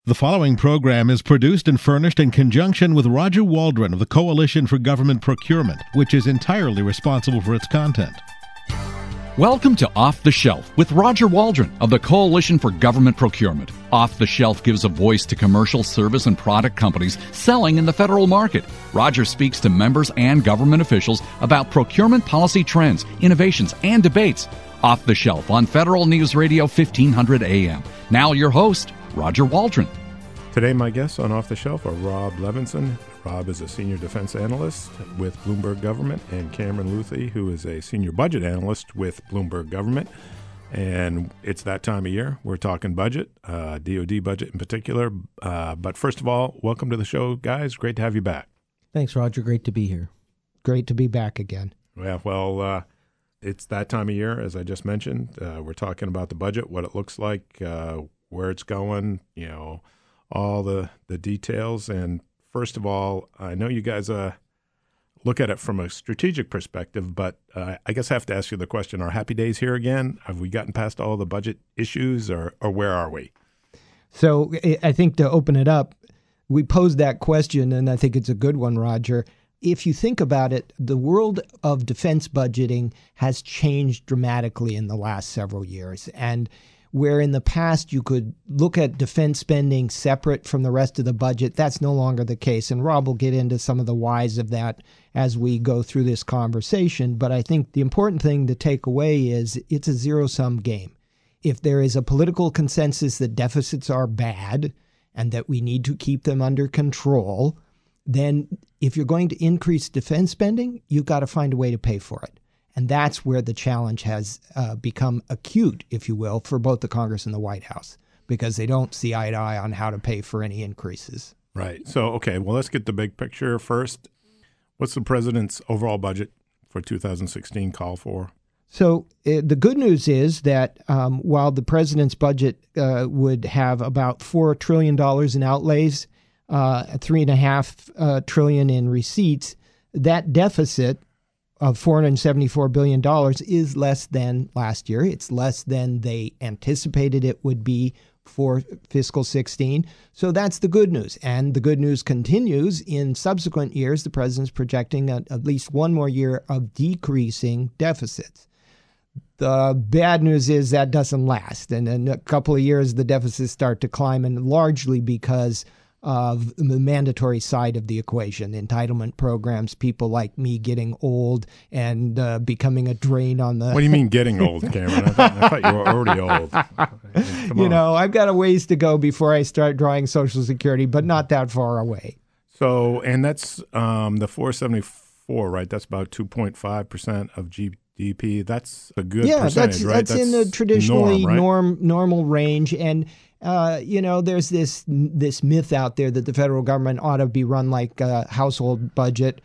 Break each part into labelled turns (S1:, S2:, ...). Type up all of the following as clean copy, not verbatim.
S1: The following program is produced and furnished in conjunction with Roger Waldron of the Coalition for Government Procurement, which is entirely responsible for its content.
S2: Welcome to Off the Shelf with Roger Waldron of the Coalition for Government Procurement. Off the Shelf gives a voice to commercial service and product companies selling in the federal market. Roger speaks to members and government officials about procurement policy trends, innovations, and debates. Off the Shelf on Federal News Radio 1500 AM. Now your host, Roger Waldron.
S3: Today my guests on Off the Shelf are Rob Levinson. Rob is a senior defense analyst with Bloomberg Government, and Cameron Luthi, who is a senior budget analyst with Bloomberg Government. And it's that time of year. We're talking budget, DOD budget in particular. But first of all, welcome to the show, guys. Great to have you back.
S4: Thanks, Roger. Great to be here.
S5: Great to be back again.
S3: Yeah, well, it's that time of year, as I just mentioned. We're talking about the budget, what it looks like, where it's going, you know, all the details. And first of all, I know you guys look at it from a strategic perspective, but I guess I have to ask you the question, are happy days here again? Have we gotten past all the budget issues, or where are we?
S5: So I think to open it up, we posed that question, and I think it's a good one, Roger. If you think about it, the world of defense budgeting has changed dramatically in the last several years. And where in the past you could look at defense spending separate from the rest of the budget, that's no longer the case. And Rob will get into some of the whys of that as we go through this conversation. But I think the important thing to take away is it's a zero-sum game. If there is a political consensus that deficits are bad and that we need to keep them under control, then if you're going to increase defense spending, you've got to find a way to pay for it. And that's where the challenge has become acute, if you will, for both the Congress and the White House, because they don't see eye to eye on how to pay for any increases.
S3: Right. So, okay, well, let's get the big picture first. What's the president's overall budget for 2016 call for? So
S5: the good news is that while the president's budget would have about $4 trillion in outlays, $3.5 trillion in receipts, that deficit of $474 billion is less than last year. It's less than they anticipated it would be for fiscal 16. So that's the good news. And the good news continues in subsequent years. The president's projecting at least one more year of decreasing deficits. The bad news is that doesn't last. And in a couple of years, the deficits start to climb, and largely because of the mandatory side of the equation, entitlement programs, people like me getting old and becoming a drain on the...
S3: What do you mean getting old, Cameron? I thought you were already old.
S5: You know, I've got a ways to go before I start drawing Social Security, but not that far away.
S3: So, and that's the 474, right? That's about 2.5% of GDP. That's a good percentage, right?
S5: That's in the traditionally normal range. And you know, there's this myth out there that the federal government ought to be run like a household budget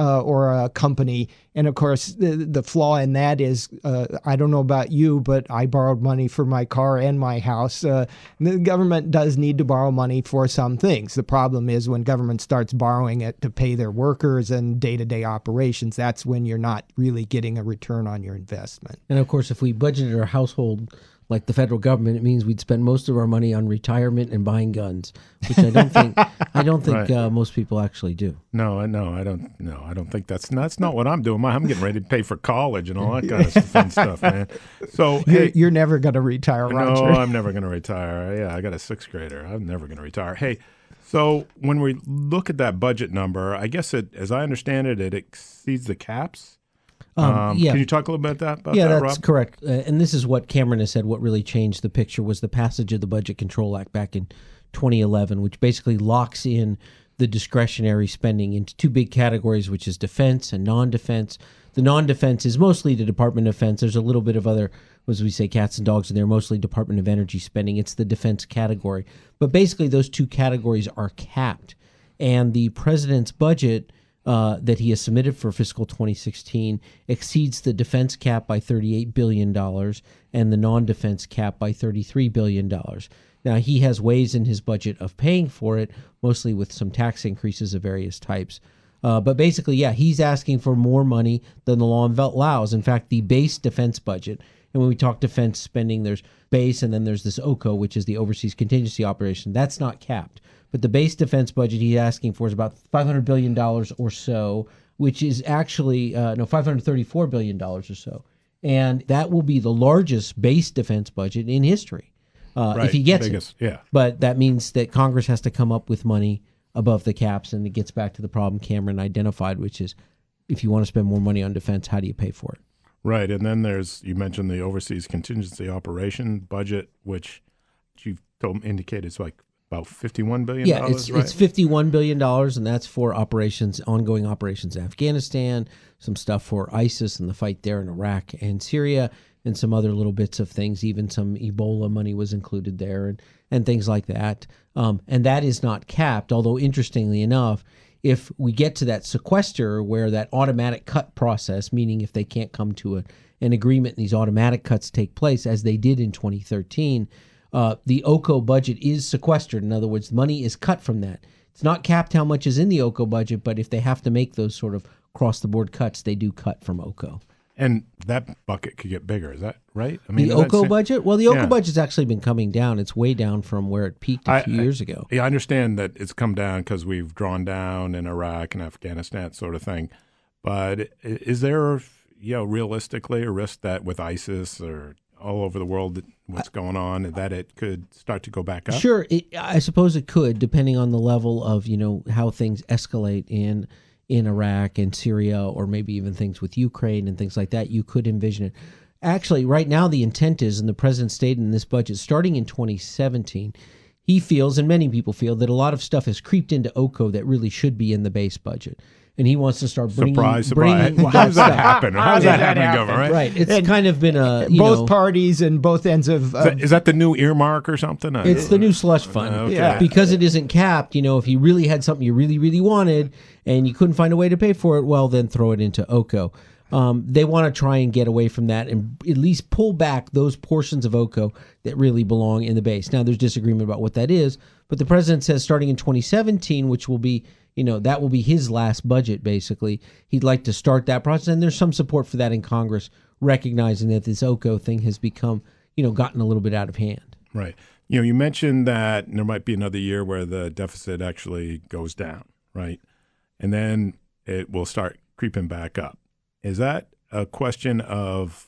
S5: or a company. And of course, the flaw in that is, I don't know about you, but I borrowed money for my car and my house. The government does need to borrow money for some things. The problem is when government starts borrowing it to pay their workers and day-to-day operations, that's when you're not really getting a return on your investment.
S4: And of course, if we budgeted our household like the federal government, it means we'd spend most of our money on retirement and buying guns, which I don't think right. Most people actually do.
S3: No, I don't think that's not what I'm doing. I'm getting ready to pay for college and all that kind of fun stuff, man. So
S5: you're never going to retire, Roger.
S3: No, I'm never going to retire. Yeah, I got a sixth grader. I'm never going to retire. Hey, so when we look at that budget number, I guess as I understand it, it exceeds the caps.
S4: Yeah.
S3: Can you talk a little bit about that,
S4: that's
S3: Rob?
S4: correct. And this is what Cameron has said. What really changed the picture was the passage of the Budget Control Act back in 2011, which basically locks in the discretionary spending into two big categories, which is defense and non-defense. The non-defense is mostly the Department of Defense. There's a little bit of other, as we say, cats and dogs in there, mostly Department of Energy spending. It's the defense category. But basically those two categories are capped. And the president's budget that he has submitted for fiscal 2016 exceeds the defense cap by $38 billion and the non-defense cap by $33 billion. Now, he has ways in his budget of paying for it, mostly with some tax increases of various types. But basically, he's asking for more money than the law allows. In fact, the base defense budget And when we talk defense spending, there's base, and then there's this OCO, which is the Overseas Contingency Operation. That's not capped. But the base defense budget he's asking for is about $500 billion or so, which is actually, $534 billion or so. And that will be the largest base defense budget in history if he gets it.
S3: Yeah.
S4: But that means that Congress has to come up with money above the caps, and it gets back to the problem Cameron identified, which is if you want to spend more money on defense, how do you pay for it?
S3: Right. And then you mentioned the Overseas Contingency Operation budget, which you've indicated is like about $51 billion.
S4: Yeah, it's $51 billion, and that's for ongoing operations in Afghanistan, some stuff for ISIS and the fight there in Iraq and Syria, and some other little bits of things. Even some Ebola money was included there and things like that. And that is not capped, although interestingly enough, if we get to that sequester where that automatic cut process, meaning if they can't come to an agreement and these automatic cuts take place, as they did in 2013, the OCO budget is sequestered. In other words, money is cut from that. It's not capped how much is in the OCO budget, but if they have to make those sort of across-the-board cuts, they do cut from OCO.
S3: And that bucket could get bigger. Is that right? I
S4: mean, the OCO budget? Well, the OCO budget's actually been coming down. It's way down from where it peaked a few years ago.
S3: Yeah, I understand that it's come down because we've drawn down in Iraq and Afghanistan, sort of thing. But is there, realistically, a risk that with ISIS or all over the world, what's going on, that it could start to go back up?
S4: Sure. I suppose it could, depending on the level of, how things escalate in Iraq and Syria, or maybe even things with Ukraine and things like that. You could envision it. Actually, right now the intent is, and the president stated in this budget, starting in 2017, he feels, and many people feel, that a lot of stuff has creeped into OCO that really should be in the base budget. And he wants to start bringing...
S3: Surprise. Well, how does that happen? How does that happen, Governor?
S4: Right. It's kind of been a...
S5: both parties and both ends of...
S3: Is that the new earmark or something?
S4: It's the new slush fund.
S3: Okay.
S5: Yeah.
S4: Because it isn't capped, if you really had something you really, really wanted and you couldn't find a way to pay for it, well, then throw it into OCO. They want to try and get away from that and at least pull back those portions of OCO that really belong in the base. Now, there's disagreement about what that is, but the president says starting in 2017, which will be... that will be his last budget, basically. He'd like to start that process, and there's some support for that in Congress, recognizing that this OCO thing has become, gotten a little bit out of hand.
S3: Right. You mentioned that there might be another year where the deficit actually goes down, right? And then it will start creeping back up. Is that a question of,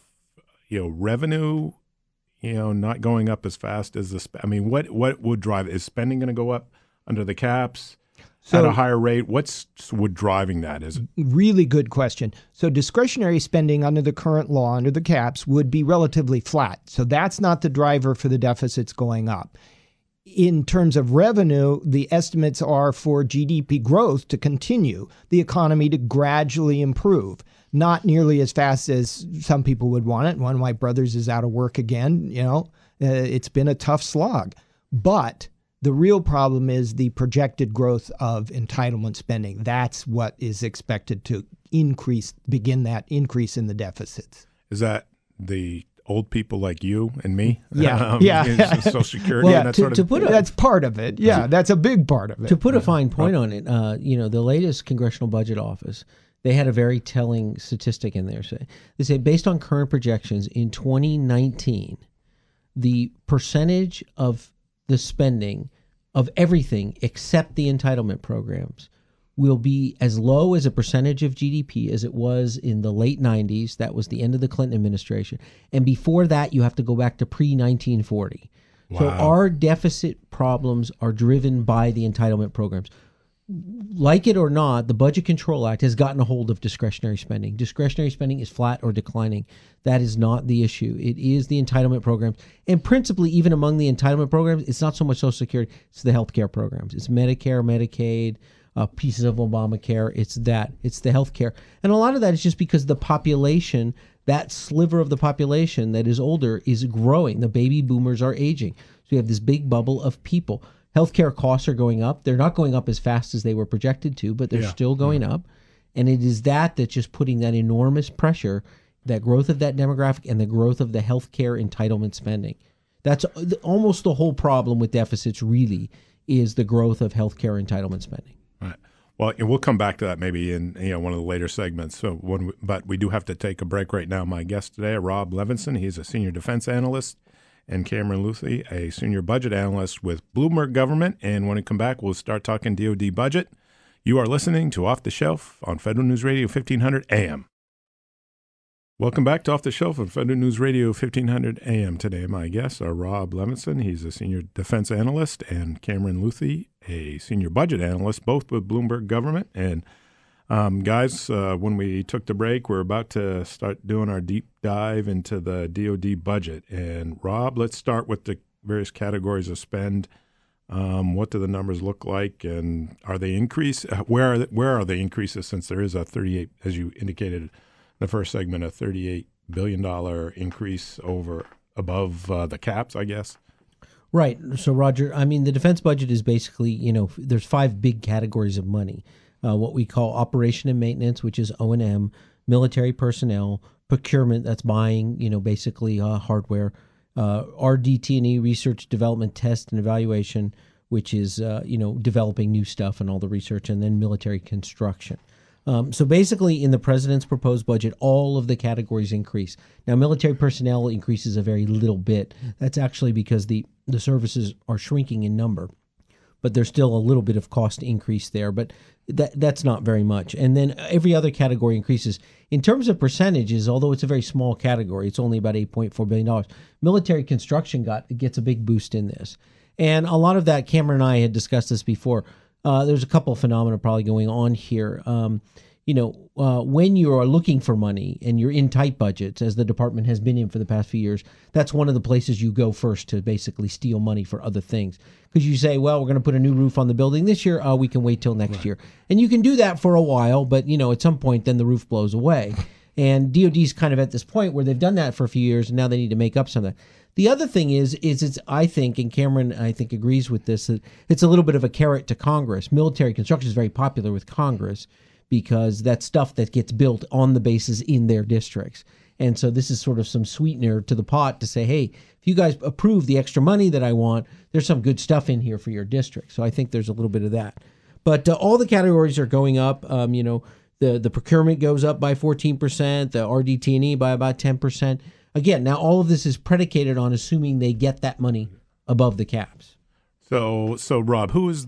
S3: revenue, not going up as fast as what would drive it? Is spending going to go up under the caps? At a higher rate? What's driving that? Is it
S5: really good question. So discretionary spending under the current law, under the caps, would be relatively flat. So that's not the driver for the deficits going up. In terms of revenue, the estimates are for GDP growth to continue, the economy to gradually improve. Not nearly as fast as some people would want it. One of my brothers is out of work again. It's been a tough slog. But the real problem is the projected growth of entitlement spending. That's what is expected to begin that increase in the deficits.
S3: Is that the old people like you and me?
S5: Yeah.
S3: Social Security and that sort of thing?
S5: That's part of it. Yeah, that's a big part of it.
S4: To put a fine point on it, the latest Congressional Budget Office, they had a very telling statistic in there. They say, based on current projections, in 2019, the percentage of the spending of everything except the entitlement programs will be as low as a percentage of GDP as it was in the late 90s. That was the end of the Clinton administration. And before that, you have to go back to pre-1940. Wow. So our deficit problems are driven by the entitlement programs. Like it or not, the Budget Control Act has gotten a hold of discretionary spending. Discretionary spending is flat or declining. That is not the issue. It is the entitlement programs. And principally, even among the entitlement programs, it's not so much Social Security, it's the healthcare programs. It's Medicare, Medicaid, pieces of Obamacare. It's that. It's the healthcare. And a lot of that is just because the population, that sliver of the population that is older, is growing. The baby boomers are aging. So you have this big bubble of people. Healthcare costs are going up. They're not going up as fast as they were projected to, but they're still going up. And it is that's just putting that enormous pressure, that growth of that demographic and the growth of the healthcare entitlement spending. That's almost the whole problem with deficits, really, is the growth of healthcare entitlement spending.
S3: Right. Well, and we'll come back to that maybe in one of the later segments. But we do have to take a break right now. My guest today, Rob Levinson, he's a senior defense analyst, and Cameron Luthi, a senior budget analyst with Bloomberg Government. And when we come back, we'll start talking DoD budget. You are listening to Off the Shelf on Federal News Radio 1500 AM. Welcome back to Off the Shelf on Federal News Radio 1500 AM. Today, my guests are Rob Levinson. He's a senior defense analyst, and Cameron Luthi, a senior budget analyst, both with Bloomberg Government. And guys, when we took the break, we're about to start doing our deep dive into the DoD budget. And Rob, let's start with the various categories of spend. What do the numbers look like, and are they increased? Where are the increases, since there is a 38, as you indicated in the first segment, a $38 billion increase above the caps, I guess?
S4: Right. So, Roger, I mean, the defense budget is basically, there's 5 big categories of money. What we call operation and maintenance, which is O&M, military personnel, procurement, that's buying, basically hardware, RDT&E, research, development, test, and evaluation, which is, developing new stuff and all the research, and then military construction. So basically, in the president's proposed budget, all of the categories increase. Now, military personnel increases a very little bit. That's actually because the services are shrinking in number, but there's still a little bit of cost increase there, but that's not very much. And then every other category increases. In terms of percentages, although it's a very small category, it's only about $8.4 billion, military construction gets a big boost in this. And a lot of that, Cameron and I had discussed this before, there's a couple of phenomena probably going on here. When you are looking for money and you're in tight budgets, as the department has been in for the past few years, that's one of the places you go first to basically steal money for other things. Because you say, well, we're going to put a new roof on the building this year. We can wait till next year. And you can do that for a while, but, at some point, then the roof blows away. And DOD's kind of at this point where they've done that for a few years, and now they need to make up something. The other thing is it's, I think, and Cameron, I think, agrees with this, that it's a little bit of a carrot to Congress. Military construction is very popular with Congress because that's stuff that gets built on the bases in their districts. And so this is sort of some sweetener to the pot to say, hey, if you guys approve the extra money that I want, there's some good stuff in here for your district. So I think there's a little bit of that. But all the categories are going up. The procurement goes up by 14%, the RDT&E by about 10%. Again, now all of this is predicated on assuming they get that money above the caps.
S3: So Rob,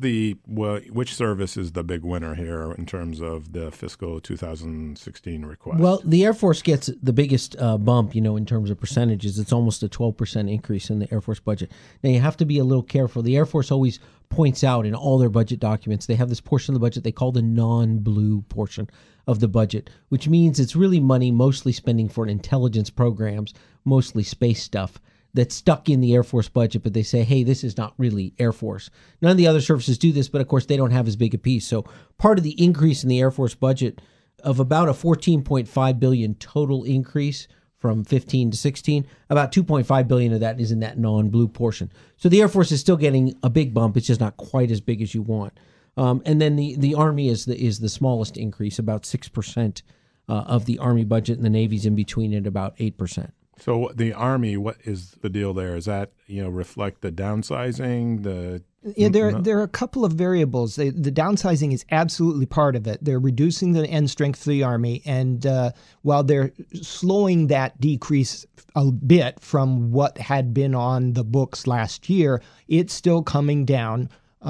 S3: which service is the big winner here in terms of the fiscal 2016 request?
S4: Well, the Air Force gets the biggest bump, in terms of percentages. It's almost a 12% increase in the Air Force budget. Now, you have to be a little careful. The Air Force always points out in all their budget documents, they have this portion of the budget they call the non-blue portion of the budget, which means it's really money mostly spending for intelligence programs, mostly space stuff, that's stuck in the Air Force budget, but they say, hey, this is not really Air Force. None of the other services do this, but of course they don't have as big a piece. So part of the increase in the Air Force budget of about a $14.5 billion total increase from 15 to 16, about $2.5 billion of that is in that non-blue portion. So the Air Force is still getting a big bump. It's just not quite as big as you want. And then the Army is the smallest increase, about 6% of the Army budget, and the Navy's in between at about 8%.
S3: So the Army, what is the deal there? Is that, reflect the downsizing? There
S5: are a couple of variables. The downsizing is absolutely part of it. They're reducing the end strength of the Army, and while they're slowing that decrease a bit from what had been on the books last year, it's still coming down.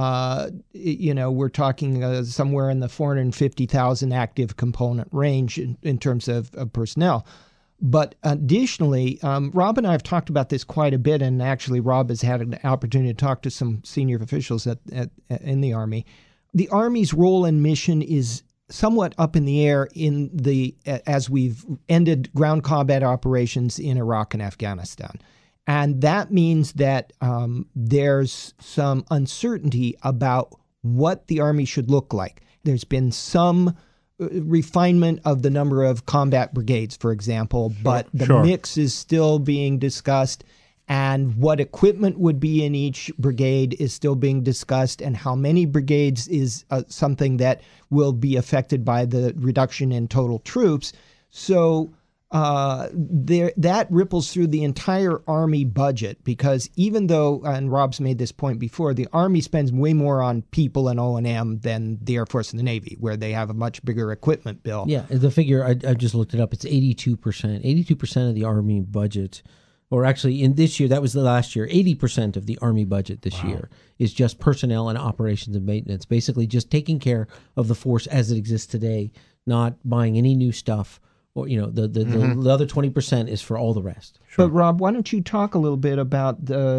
S5: We're talking somewhere in the 450,000 active component range in terms of personnel. But additionally, Rob and I have talked about this quite a bit, and actually Rob has had an opportunity to talk to some senior officials in the Army. The Army's role and mission is somewhat up in the air as we've ended ground combat operations in Iraq and Afghanistan. And that means that there's some uncertainty about what the Army should look like. There's been some refinement of the number of combat brigades, for example, but the mix is still being discussed, and what equipment would be in each brigade is still being discussed, and how many brigades is something that will be affected by the reduction in total troops. So that ripples through the entire Army budget, because even though, and Rob's made this point before, the Army spends way more on people and O&M than the Air Force and the Navy, where they have a much bigger equipment bill.
S4: Yeah, the figure, I just looked it up, it's 82%. 82% of the Army budget, or actually in this year, that was the last year, 80% of the Army budget this year is just personnel and operations and maintenance, basically just taking care of the force as it exists today, not buying any new stuff. Or, the other 20% is for all the rest.
S5: Sure. But Rob, why don't you talk a little bit about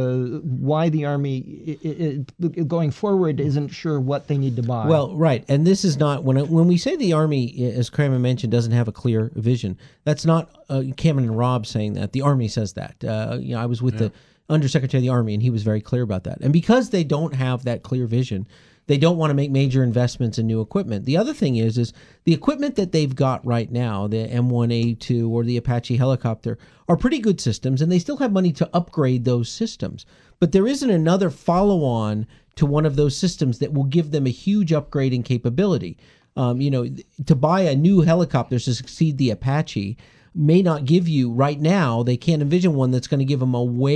S5: why the Army going forward isn't sure what they need to buy?
S4: Well, right, and this is not when we say the Army, as Kramer mentioned, doesn't have a clear vision. That's not Cameron and Rob saying that. The Army says that. I was with the Undersecretary of the Army, and he was very clear about that. And because they don't have that clear vision, they don't want to make major investments in new equipment. The other thing is the equipment that they've got right now, the M1A2 or the Apache helicopter, are pretty good systems, and they still have money to upgrade those systems. But there isn't another follow-on to one of those systems that will give them a huge upgrade in capability. To buy a new helicopter to succeed the Apache may not give you, right now, they can't envision one that's going to give them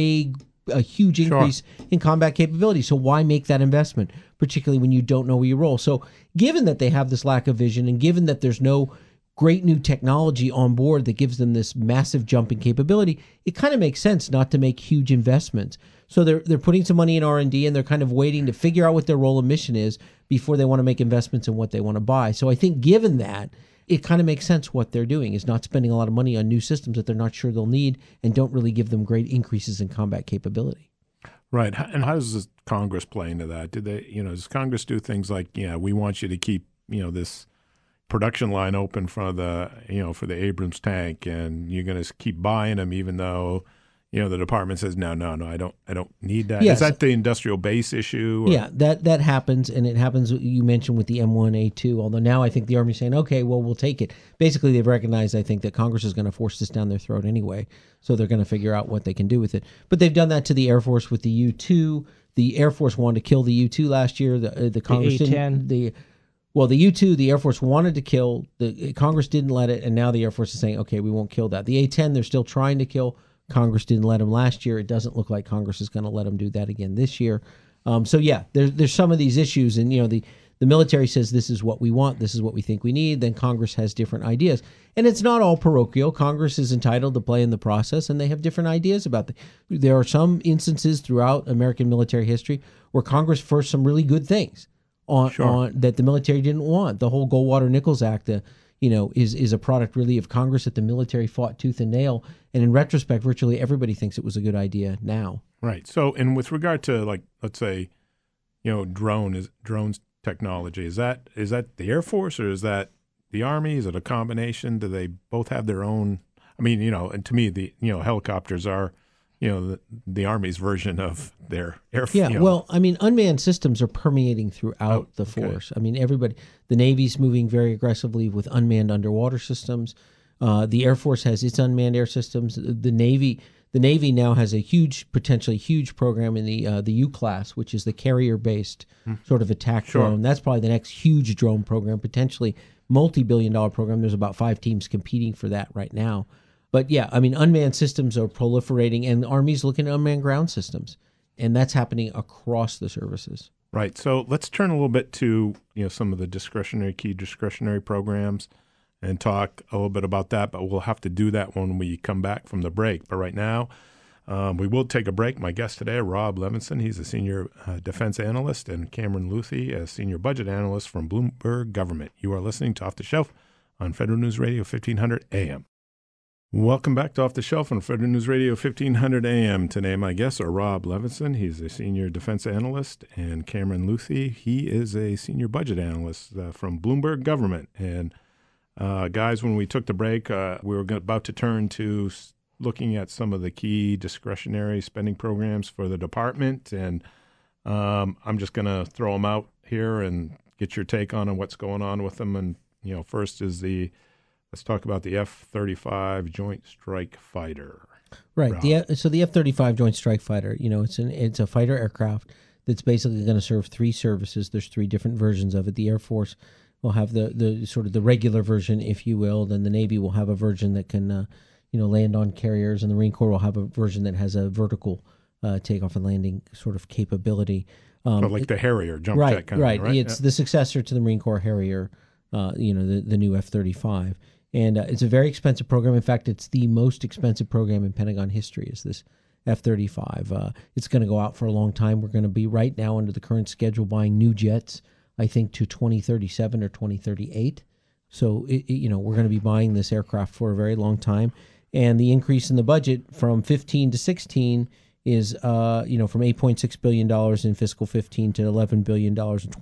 S4: a huge increase in combat capability. So why make that investment, particularly when you don't know where you roll? So given that they have this lack of vision, and given that there's no great new technology on board that gives them this massive jump in capability, it kind of makes sense not to make huge investments. So they're putting some money in R&D, and they're kind of waiting to figure out what their role and mission is before they want to make investments in what they want to buy. So I think given that, it kind of makes sense what they're doing is not spending a lot of money on new systems that they're not sure they'll need and don't really give them great increases in combat capability.
S3: Right. And how does Congress play into that? Does Congress do things like, we want you to keep, this production line open for the Abrams tank, and you're going to keep buying them even though, the department says, no, I don't need that. Yes. Is that the industrial base issue? Or?
S4: Yeah, that happens, and it happens, you mentioned, with the M1A2, although now I think the Army's saying, okay, well, we'll take it. Basically, they've recognized, I think, that Congress is going to force this down their throat anyway, so they're going to figure out what they can do with it. But they've done that to the Air Force with the U-2. The Air Force wanted to kill the U-2 last year. The Congress didn't. The U-2, the Air Force wanted to kill. The Congress didn't let it, and now the Air Force is saying, okay, we won't kill that. The A-10, they're still trying to kill. Congress didn't let them last year. It doesn't look like Congress is going to let them do that again this year. There's some of these issues, and the military says this is what we want, this is what we think we need. Then Congress has different ideas, and it's not all parochial. Congress is entitled to play in the process, and they have different ideas about There are some instances throughout American military history where Congress forced some really good things on that the military didn't want. The whole Goldwater-Nichols Act, is a product really of Congress that the military fought tooth and nail. And in retrospect, virtually everybody thinks it was a good idea now.
S3: Right. So, and with regard to, like, let's say, drones technology, is that the Air Force, or is that the Army? Is it a combination? Do they both have their own? I mean, and to me, the helicopters are, the Army's version of their air.
S4: Well, I mean, unmanned systems are permeating throughout the force. I mean, the Navy's moving very aggressively with unmanned underwater systems. The Air Force has its unmanned air systems. The Navy now has a potentially huge program in the U-class, which is the carrier-based sort of attack drone. That's probably the next huge drone program, potentially multi-billion-dollar program. There's about 5 teams competing for that right now. But yeah, I mean, unmanned systems are proliferating, and the Army's looking at unmanned ground systems, and that's happening across the services.
S3: Right. So let's turn a little bit to some of the key discretionary programs, and talk a little bit about that. But we'll have to do that when we come back from the break. But right now, we will take a break. My guest today, Rob Levinson, he's a senior defense analyst, and Cameron Luthi, a senior budget analyst from Bloomberg Government. You are listening to Off the Shelf on Federal News Radio 1500 AM. Welcome back to Off the Shelf on Federal News Radio 1500 AM. Today, my guests are Rob Levinson. He's a senior defense analyst, and Cameron Luthi. He is a senior budget analyst from Bloomberg Government. And guys, when we took the break, we were about to turn to looking at some of the key discretionary spending programs for the department. And I'm just going to throw them out here and get your take on what's going on with them. And, first is let's talk about the F-35 Joint Strike Fighter.
S4: Right. So the F-35 Joint Strike Fighter, it's a fighter aircraft that's basically going to serve 3 services. There's 3 different versions of it. The Air Force will have the sort of the regular version, if you will. Then the Navy will have a version that can land on carriers, and the Marine Corps will have a version that has a vertical takeoff and landing sort of capability.
S3: But like the Harrier jump jet kind
S4: right.
S3: of thing, right?
S4: It's the successor to the Marine Corps Harrier, the new F-35. And it's a very expensive program. In fact, it's the most expensive program in Pentagon history is this F-35. It's going to go out for a long time. We're going to be right now under the current schedule buying new jets, I think, to 2037 or 2038. So, we're going to be buying this aircraft for a very long time. And the increase in the budget from 15 to 16 is, from $8.6 billion in fiscal 15 to $11 billion in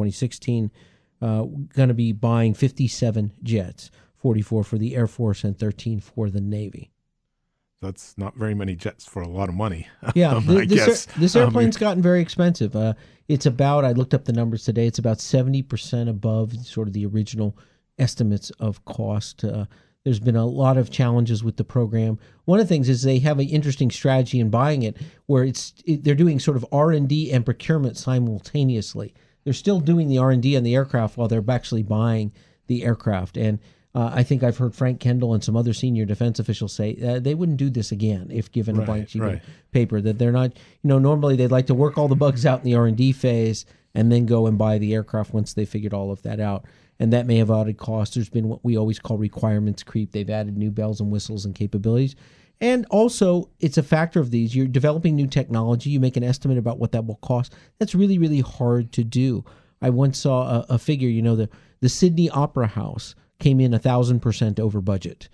S4: 2016, going to be buying 57 jets, 44 for the Air Force and 13 for the Navy.
S3: That's not very many jets for a lot of money.
S4: Yeah,
S3: I guess.
S4: This airplane's gotten very expensive. It's about, I looked up the numbers today, it's about 70% above sort of the original estimates of cost. There's been a lot of challenges with the program. One of the things is they have an interesting strategy in buying it where they're doing sort of R&D and procurement simultaneously. They're still doing the R&D on the aircraft while they're actually buying the aircraft. And I think I've heard Frank Kendall and some other senior defense officials say they wouldn't do this again if given a blank sheet of paper, that they're not, normally they'd like to work all the bugs out in the R&D phase and then go and buy the aircraft once they figured all of that out. And that may have added cost. There's been what we always call requirements creep. They've added new bells and whistles and capabilities. And also, it's a factor of these. You're developing new technology. You make an estimate about what that will cost. That's really, really hard to do. I once saw a figure, the Sydney Opera House came in 1,000% over budget.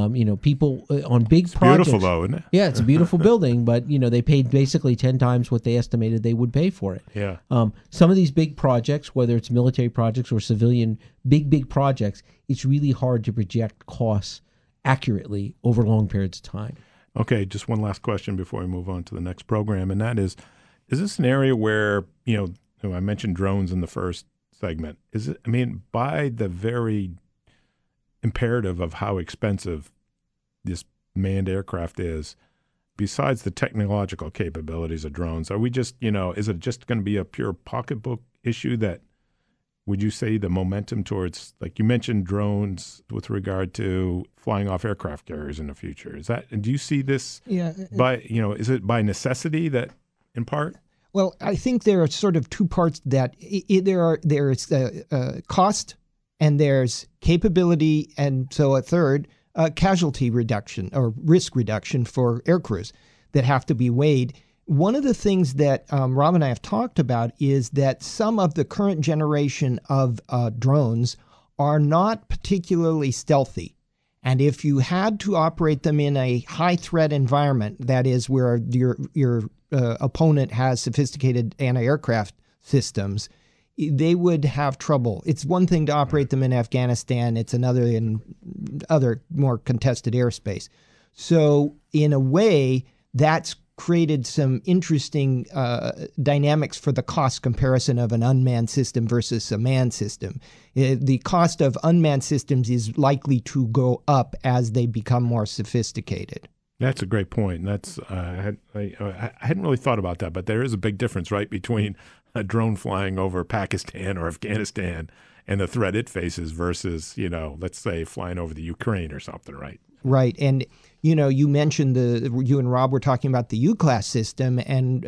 S4: People on big projects.
S3: Beautiful though, isn't it?
S4: Yeah, it's a beautiful building, but they paid basically 10 times what they estimated they would pay for it.
S3: Yeah.
S4: Some of these big projects, whether it's military projects or civilian big projects, it's really hard to project costs accurately over long periods of time.
S3: Okay, just one last question before we move on to the next program, and that is this an area where I mentioned drones in the first segment? Is it? I mean, by the very imperative of how expensive this manned aircraft is, besides the technological capabilities of drones, are we just, is it just going to be a pure pocketbook issue that, would you say the momentum towards, like you mentioned drones with regard to flying off aircraft carriers in the future, do you see this is it by necessity that in part?
S5: Well, I think there are sort of two parts that there's cost and there's capability, and so a third, casualty reduction or risk reduction for aircrews that have to be weighed. One of the things that Rob and I have talked about is that some of the current generation of drones are not particularly stealthy. And if you had to operate them in a high threat environment, that is where your opponent has sophisticated anti-aircraft systems, they would have trouble. It's one thing to operate them in Afghanistan. It's another in other more contested airspace. So in a way, that's created some interesting dynamics for the cost comparison of an unmanned system versus a manned system. The cost of unmanned systems is likely to go up as they become more sophisticated.
S3: That's a great point. That's I hadn't really thought about that, but there is a big difference, right, between a drone flying over Pakistan or Afghanistan and the threat it faces versus, let's say flying over the Ukraine or something, right?
S5: Right. And, you mentioned you and Rob were talking about the UCLASS system, and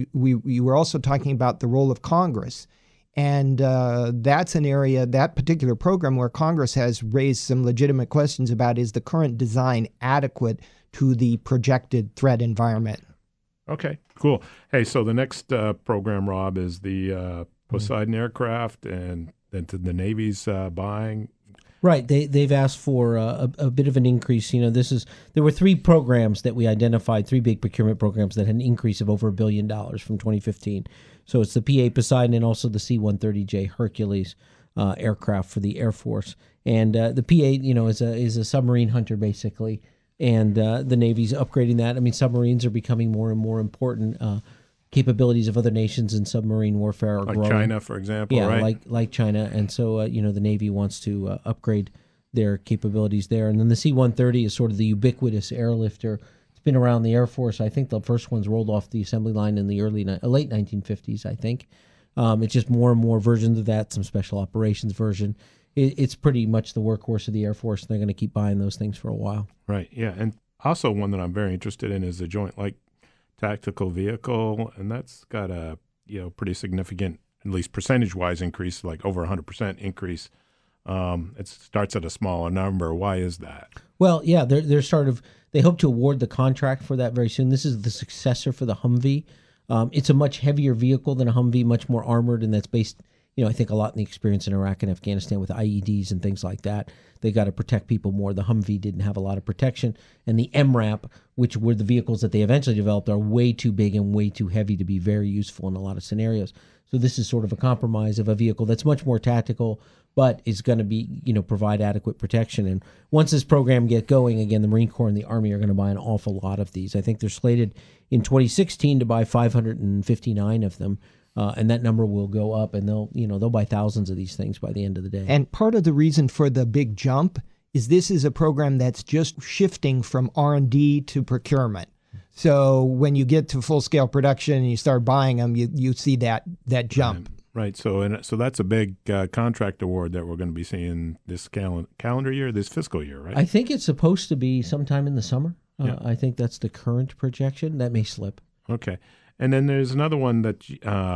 S5: we were also talking about the role of Congress. And that's an area, that particular program, where Congress has raised some legitimate questions about, is the current design adequate to the projected threat environment?
S3: Okay, cool. Hey, so the next program, Rob, is the Poseidon aircraft, and then the Navy's buying.
S4: Right. They've asked for a bit of an increase. There were three programs that we identified, three big procurement programs that had an increase of over $1 billion from 2015. So it's the P-8 Poseidon and also the C-130J Hercules aircraft for the Air Force. And the P-8, is a submarine hunter basically. And the Navy's upgrading that. I mean, submarines are becoming more and more important. Capabilities of other nations in submarine warfare are growing.
S3: Like China, for example,
S4: yeah,
S3: right?
S4: like China. And so, the Navy wants to upgrade their capabilities there. And then the C-130 is sort of the ubiquitous airlifter. It's been around the Air Force. I think the first ones rolled off the assembly line in the late 1950s, I think. It's just more and more versions of that, some special operations version. it's pretty much the workhorse of the Air Force, and they're going to keep buying those things for a while.
S3: Right. Yeah. And also one that I'm very interested in is the Joint Light Tactical Vehicle, and that's got a pretty significant, at least percentage-wise, increase, like over 100% increase. It starts at a smaller number. Why is that?
S4: Well, yeah, they hope to award the contract for that very soon. This is the successor for the Humvee. It's a much heavier vehicle than a Humvee, much more armored, and that's based, I think a lot in the experience in Iraq and Afghanistan with IEDs and things like that. They got to protect people more. The Humvee didn't have a lot of protection, and the MRAP, which were the vehicles that they eventually developed, are way too big and way too heavy to be very useful in a lot of scenarios. So this is sort of a compromise of a vehicle that's much more tactical, but is going to be, provide adequate protection. And once this program gets going, again, the Marine Corps and the Army are going to buy an awful lot of these. I think they're slated in 2016 to buy 559 of them. And that number will go up, and they'll buy thousands of these things by the end of the day.
S5: And part of the reason for the big jump is this is a program that's just shifting from R&D to procurement. So when you get to full-scale production and you start buying them, you see that jump.
S3: Right. So that's a big contract award that we're going to be seeing this calendar year, this fiscal year, right?
S4: I think it's supposed to be sometime in the summer. I think that's the current projection. That may slip.
S3: Okay. And then there's another one that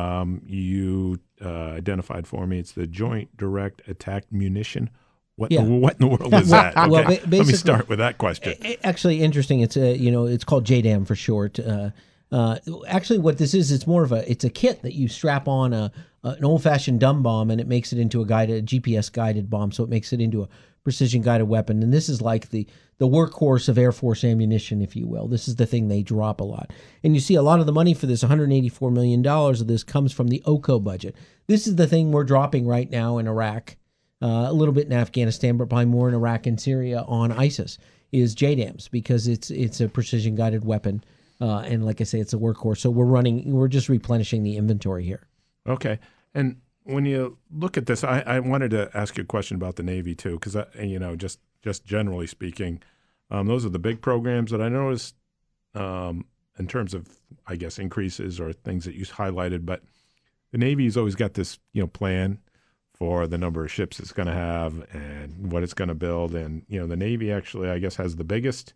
S3: you identified for me. It's the Joint Direct Attack Munition. What in the world is that? Okay.
S4: Well,
S3: let me start with that question.
S4: Actually, interesting. It's it's called JDAM for short. Actually, what this is, it's a kit that you strap on an old-fashioned dumb bomb, and it makes it into a GPS guided bomb. So it makes it into a precision guided weapon. And this is like the workhorse of Air Force ammunition, if you will. This is the thing they drop a lot. And you see a lot of the money for this, $184 million of this, comes from the OCO budget. This is the thing we're dropping right now in Iraq, a little bit in Afghanistan, but probably more in Iraq and Syria on ISIS, is JDAMs, because it's a precision guided weapon. And like I say, it's a workhorse. So we're just replenishing the inventory here.
S3: Okay. And when you look at this, I wanted to ask you a question about the Navy too, because just generally speaking, those are the big programs that I noticed in terms of, I guess, increases or things that you highlighted. But the Navy's always got this plan for the number of ships it's going to have and what it's going to build. And the Navy actually, I guess, has the biggest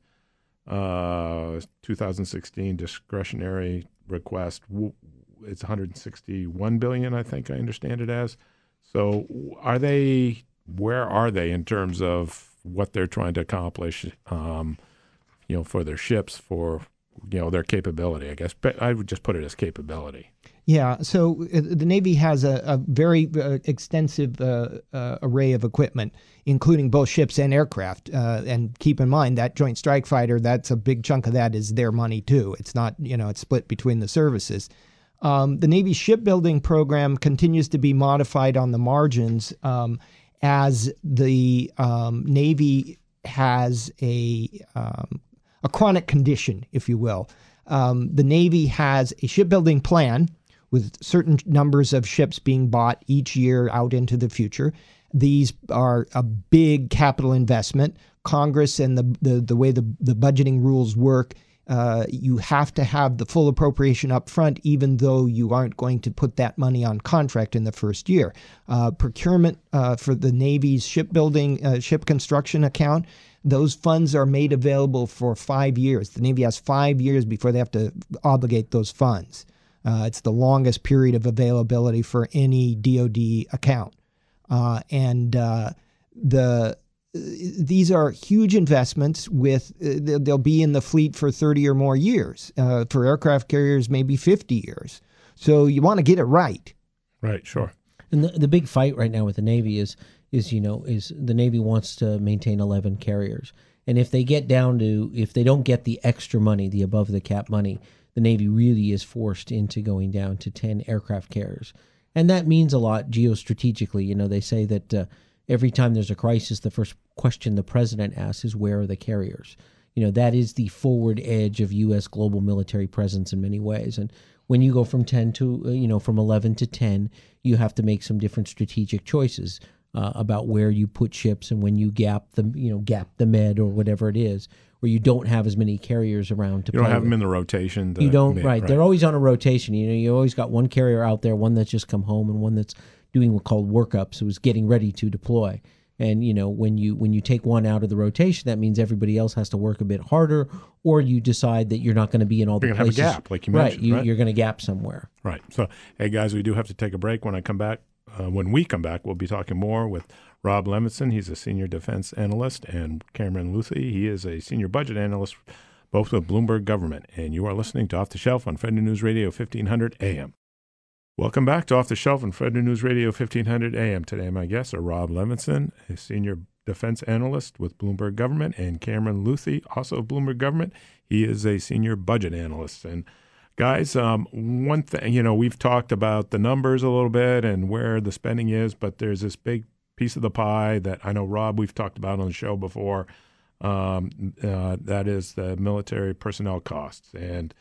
S3: 2016 discretionary request. It's $161 billion, I think I understand it as. So where are they in terms of what they're trying to accomplish, for their ships, for, their capability, I guess. But I would just put it as capability.
S5: Yeah, so the Navy has a very extensive array of equipment, including both ships and aircraft. And keep in mind that Joint Strike Fighter, that's a big chunk of that is their money too. It's not, it's split between the services. The Navy shipbuilding program continues to be modified on the margins as the Navy has a chronic condition, if you will. The Navy has a shipbuilding plan with certain numbers of ships being bought each year out into the future. These are a big capital investment. Congress and the way the budgeting rules work, you have to have the full appropriation up front, even though you aren't going to put that money on contract in the first year. Procurement for the Navy's shipbuilding, ship construction account, those funds are made available for 5 years. The Navy has 5 years before they have to obligate those funds. It's the longest period of availability for any DoD account. These are huge investments they'll be in the fleet for 30 or more years. For aircraft carriers, maybe 50 years. So you want to get it right.
S3: Right, sure.
S4: And the big fight right now with the Navy is the Navy wants to maintain 11 carriers. And if they don't get the extra money, the above the cap money, the Navy really is forced into going down to 10 aircraft carriers. And that means a lot geostrategically. They say that every time there's a crisis, the first question the president asks is, where are the carriers? That is the forward edge of U.S. global military presence in many ways. And when you go from 10 to, from 11 to 10, you have to make some different strategic choices about where you put ships and when you gap the med or whatever it is, where you don't have as many carriers around to play.
S3: You don't have them in the rotation.
S4: You don't, right. They're always on a rotation. You always got one carrier out there, one that's just come home and one that's doing what called workups. It was getting ready to deploy. And when you take one out of the rotation, that means everybody else has to work a bit harder, or you decide that you're not going to be in all the places.
S3: You're going to have a gap, like you mentioned.
S4: Right, you're going to gap somewhere.
S3: Right. So, hey guys, we do have to take a break. When we come back, we'll be talking more with Rob Levinson. He's a senior defense analyst, and Cameron Luthi. He is a senior budget analyst, both with Bloomberg Government. And you are listening to Off the Shelf on Federal News Radio 1500 AM. Welcome back to Off the Shelf on Federal News Radio 1500 AM. Today, my guests are Rob Levinson, a senior defense analyst with Bloomberg Government, and Cameron Luthi, also of Bloomberg Government. He is a senior budget analyst. And guys, one thing, we've talked about the numbers a little bit and where the spending is, but there's this big piece of the pie that I know, Rob, we've talked about on the show before. That is the military personnel costs. And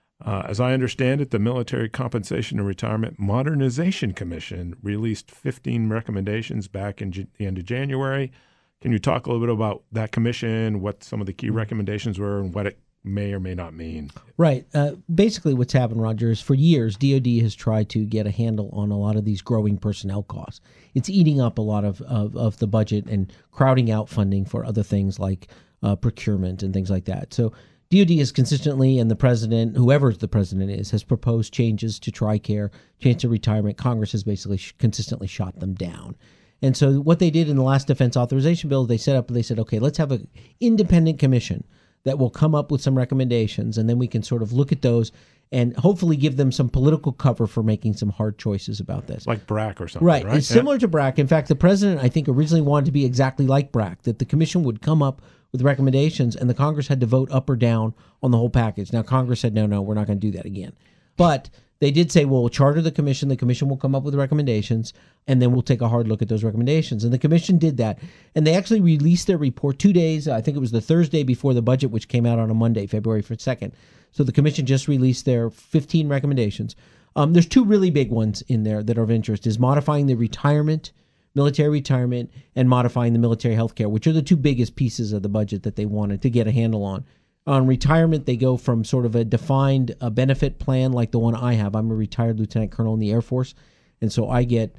S3: as I understand it, the Military Compensation and Retirement Modernization Commission released 15 recommendations back in the end of January. Can you talk a little bit about that commission, what some of the key recommendations were, and what it may or may not mean?
S4: Right. Basically, what's happened, Roger, is for years, DOD has tried to get a handle on a lot of these growing personnel costs. It's eating up a lot of the budget and crowding out funding for other things like procurement and things like that. So DOD is consistently, and the president, whoever the president is, has proposed changes to TRICARE, change to retirement. Congress has basically consistently shot them down. And so what they did in the last defense authorization bill, they said, okay, let's have an independent commission that will come up with some recommendations, and then we can sort of look at those and hopefully give them some political cover for making some hard choices about this.
S3: Like BRAC or something,
S4: right? It's similar to BRAC. In fact, the president, I think, originally wanted to be exactly like BRAC, that the commission would come up with recommendations, and the Congress had to vote up or down on the whole package. Now, Congress said, no, we're not going to do that again. But they did say, well, we'll charter the commission will come up with recommendations, and then we'll take a hard look at those recommendations. And the commission did that. And they actually released their report 2 days, I think it was the Thursday before the budget, which came out on a Monday, February 2nd. So the commission just released their 15 recommendations. There's two really big ones in there that are of interest, is modifying the military retirement, and modifying the military health care, which are the two biggest pieces of the budget that they wanted to get a handle on. On retirement, they go from sort of a defined benefit plan like the one I have. I'm a retired lieutenant colonel in the Air Force, and so I get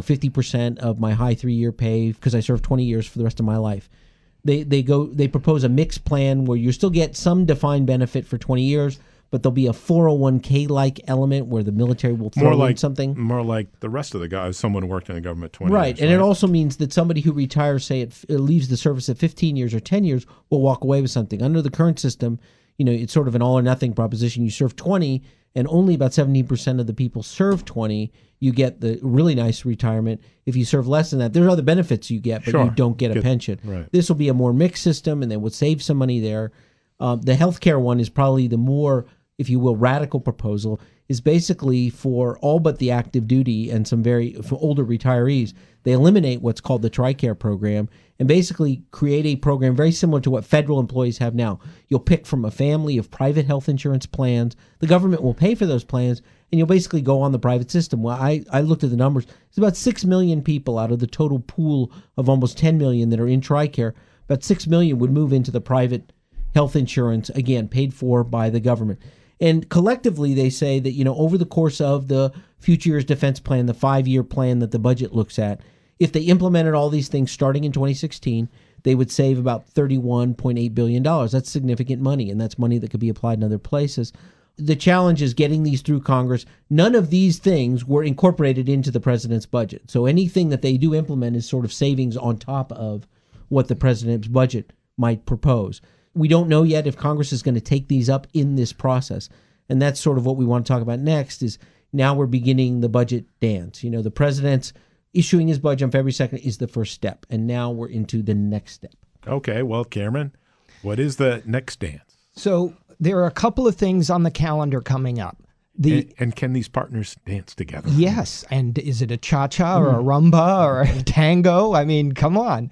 S4: 50% of my high 3-year pay because I served 20 years for the rest of my life. They propose a mixed plan where you still get some defined benefit for 20 years, but there'll be a 401k-like element where the military will throw in something.
S3: More like the rest of the guys, someone who worked in the government 20
S4: right.
S3: years.
S4: And it also means that somebody who retires, say it leaves the service at 15 years or 10 years, will walk away with something. Under the current system, it's sort of an all-or-nothing proposition. You serve 20, and only about 17% of the people serve 20. You get the really nice retirement. If you serve less than that, there are other benefits you get, but you don't get a pension.
S3: Right.
S4: This will be a more mixed system, and they will save some money there. The healthcare one is probably the more, if you will, radical proposal, is basically for all but the active duty and for older retirees. They eliminate what's called the TRICARE program and basically create a program very similar to what federal employees have now. You'll pick from a family of private health insurance plans. The government will pay for those plans, and you'll basically go on the private system. Well, I looked at the numbers. It's about 6 million people out of the total pool of almost 10 million that are in TRICARE. About 6 million would move into the private health insurance, again, paid for by the government. And collectively, they say that, over the course of the Future Years Defense Plan, the 5-year plan that the budget looks at, if they implemented all these things starting in 2016, they would save about $31.8 billion. That's significant money, and that's money that could be applied in other places. The challenge is getting these through Congress. None of these things were incorporated into the president's budget. So anything that they do implement is sort of savings on top of what the president's budget might propose. We don't know yet if Congress is going to take these up in this process. And that's sort of what we want to talk about next is now we're beginning the budget dance. The president's issuing his budget on February 2nd is the first step. And now we're into the next step.
S3: Okay. Well, Cameron, what is the next dance?
S5: So there are a couple of things on the calendar coming up.
S3: And can these partners dance together?
S5: Yes. And is it a cha-cha or a rumba or a tango? I mean, come on.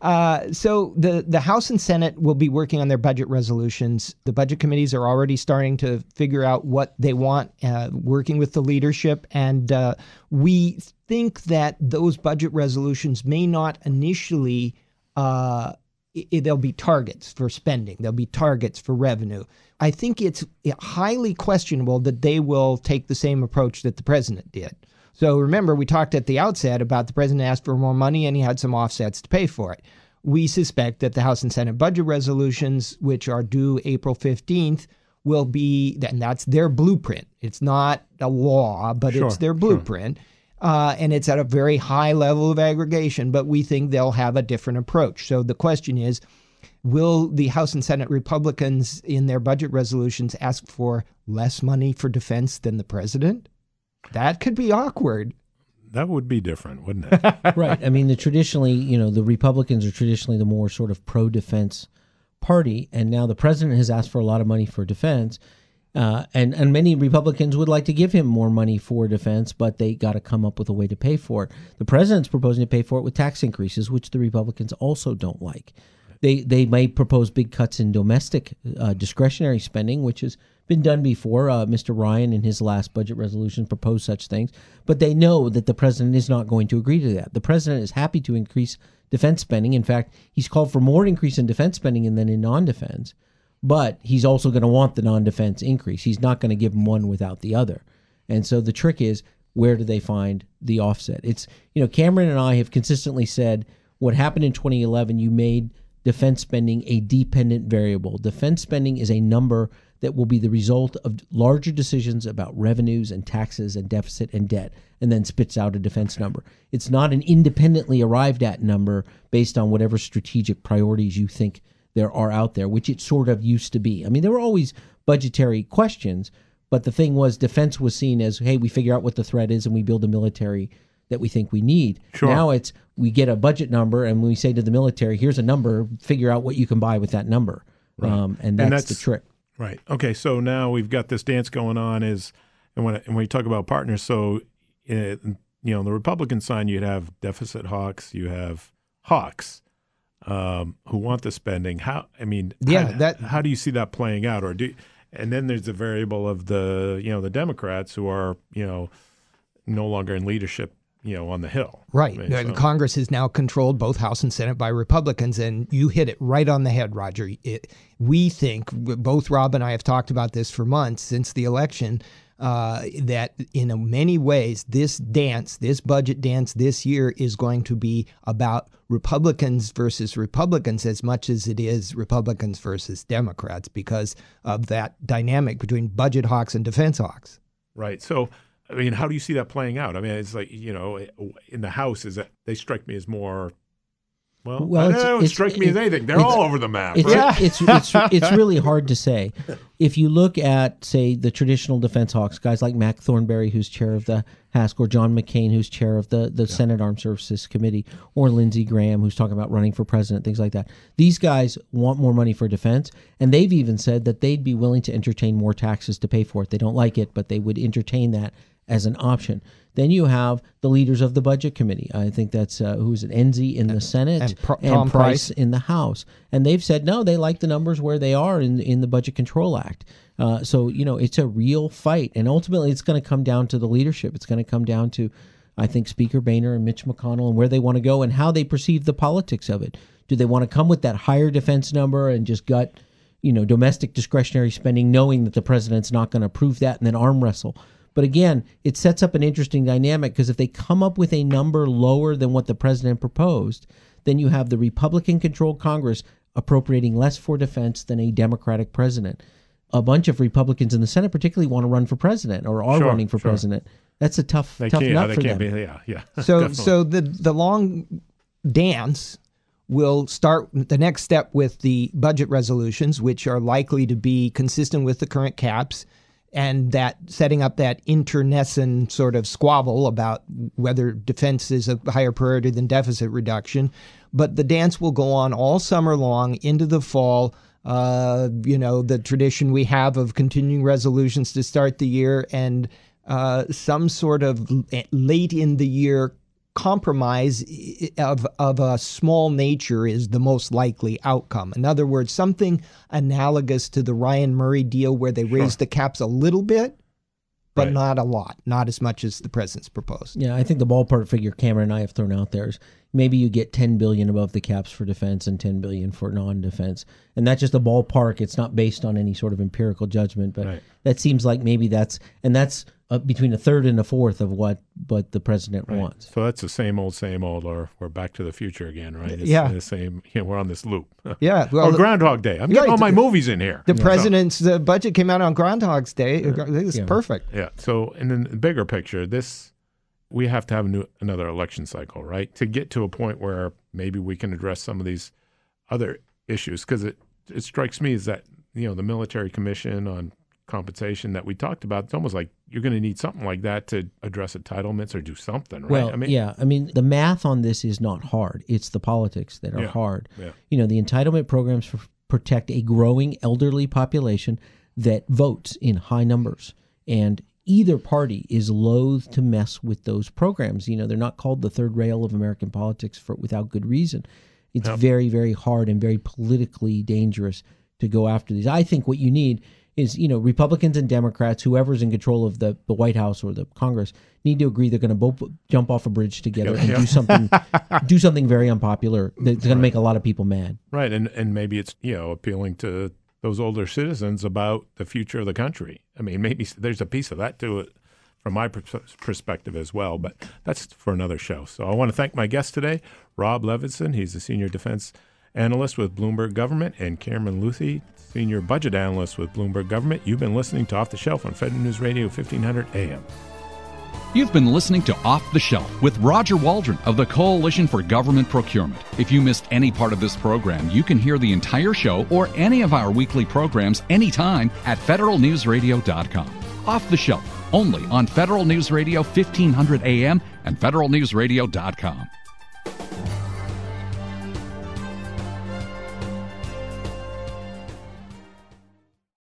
S5: So the House and Senate will be working on their budget resolutions. The budget committees are already starting to figure out what they want, working with the leadership. And we think that those budget resolutions may not initially, there'll be targets for spending. There'll be targets for revenue. I think it's highly questionable that they will take the same approach that the president did, So remember, we talked at the outset about the president asked for more money and he had some offsets to pay for it. We suspect that the House and Senate budget resolutions, which are due April 15th, will be, and that's their blueprint. It's not a law, but it's their blueprint. And it's at a very high level of aggregation, but we think they'll have a different approach. So the question is, will the House and Senate Republicans in their budget resolutions ask for less money for defense than the president? That could be awkward.
S3: That would be different, wouldn't it?
S4: Right. I mean, the Republicans are traditionally the more sort of pro-defense party, and now the president has asked for a lot of money for defense, and many Republicans would like to give him more money for defense, but they got to come up with a way to pay for it. The president's proposing to pay for it with tax increases, which the Republicans also don't like. They may propose big cuts in domestic discretionary spending, which has been done before. Mr. Ryan, in his last budget resolution, proposed such things. But they know that the president is not going to agree to that. The president is happy to increase defense spending. In fact, he's called for more increase in defense spending than in non-defense. But he's also going to want the non-defense increase. He's not going to give them one without the other. And so the trick is, where do they find the offset? It's, Cameron and I have consistently said what happened in 2011, you made defense spending a dependent variable. Defense spending is a number that will be the result of larger decisions about revenues and taxes and deficit and debt, and then spits out a defense number. It's not an independently arrived at number based on whatever strategic priorities you think there are out there, which it sort of used to be. I mean, there were always budgetary questions, but the thing was, defense was seen as, hey, we figure out what the threat is and we build a military that we think we need.
S3: Sure.
S4: Now it's, we get a budget number and we say to the military, here's a number, figure out what you can buy with that number.
S3: Right.
S4: And that's the trick.
S3: Right. Okay. So now we've got this dance going on. And when you talk about partners, so on the Republican side, you'd have deficit hawks, you have hawks who want the spending. How do you see that playing out? And then there's the variable of the Democrats who are no longer in leadership on the Hill.
S5: Right.
S3: So.
S5: Congress is now controlled, both House and Senate, by Republicans, and you hit it right on the head, Roger. We think, both Rob and I have talked about this for months since the election, that in many ways this budget dance this year is going to be about Republicans versus Republicans as much as it is Republicans versus Democrats, because of that dynamic between budget hawks and defense hawks.
S3: Right. So, I mean, how do you see that playing out? I mean, it's like, in the House, is that they strike me as more, it strikes me as anything. They're all over the map, right?
S4: It's really hard to say. If you look at, say, the traditional defense hawks, guys like Mac Thornberry, who's chair of the HASC, or John McCain, who's chair of the Senate Armed Services Committee, or Lindsey Graham, who's talking about running for president, things like that. These guys want more money for defense, and they've even said that they'd be willing to entertain more taxes to pay for it. They don't like it, but they would entertain that as an option. Then you have the leaders of the Budget Committee. I think that's, who's it, Enzi in the Senate and
S5: Tom
S4: Price in the House. And they've said, no, they like the numbers where they are in the Budget Control Act. So, it's a real fight. And ultimately, it's going to come down to the leadership. It's going to come down to, I think, Speaker Boehner and Mitch McConnell and where they want to go and how they perceive the politics of it. Do they want to come with that higher defense number and just gut, domestic discretionary spending, knowing that the president's not going to approve that, and then arm wrestle? But again, it sets up an interesting dynamic, because if they come up with a number lower than what the president proposed, then you have the Republican-controlled Congress appropriating less for defense than a Democratic president. A bunch of Republicans in the Senate particularly want to run for president or are running for president. That's a tough nut for them.
S5: So the long dance will start the next step with the budget resolutions, which are likely to be consistent with the current caps, and that setting up that internecine sort of squabble about whether defense is a higher priority than deficit reduction. But the dance will go on all summer long into the fall. The tradition we have of continuing resolutions to start the year, and some sort of late in the year compromise of a small nature is the most likely outcome. In other words, something analogous to the Ryan Murray deal, where they raised the caps a little bit, but not a lot, not as much as the president's proposed.
S4: Yeah, I think the ballpark figure Cameron and I have thrown out there is, maybe you get $10 billion above the caps for defense and $10 billion for non-defense. And that's just a ballpark. It's not based on any sort of empirical judgment, but that seems like maybe that's between a third and a fourth of what the president wants.
S3: So that's the same old, or we're back to the future again, right? It's
S5: Yeah.
S3: the same, we're on this loop.
S5: Yeah. Well,
S3: Or Groundhog Day. I'm getting all my movies in here.
S5: the president's budget came out on Groundhog's Day. It's perfect.
S3: Yeah. So, and then the bigger picture, we have to have another election cycle, right? To get to a point where maybe we can address some of these other issues. Because it strikes me as that, the military commission on compensation that we talked about, it's almost like you're going to need something like that to address entitlements or do something, right?
S4: Well, the math on this is not hard. It's the politics that are hard.
S3: Yeah.
S4: The entitlement programs protect a growing elderly population that votes in high numbers. And either party is loath to mess with those programs. They're not called the third rail of American politics without good reason. It's very, very hard and very politically dangerous to go after these. I think what you need is, Republicans and Democrats, whoever's in control of the White House or the Congress, need to agree they're going to both jump off a bridge together and do something very unpopular that's going to make a lot of people mad.
S3: Right, and maybe it's appealing to those older citizens about the future of the country. I mean, maybe there's a piece of that to it from my perspective as well, but that's for another show. So I want to thank my guest today, Rob Levinson. He's a senior defense analyst with Bloomberg Government, and Cameron Luthi, senior budget analyst with Bloomberg Government. You've been listening to Off the Shelf on Federal News Radio 1500 AM.
S2: You've been listening to Off the Shelf with Roger Waldron of the Coalition for Government Procurement. If you missed any part of this program, you can hear the entire show or any of our weekly programs anytime at federalnewsradio.com. Off the Shelf, only on Federal News Radio 1500 AM and federalnewsradio.com.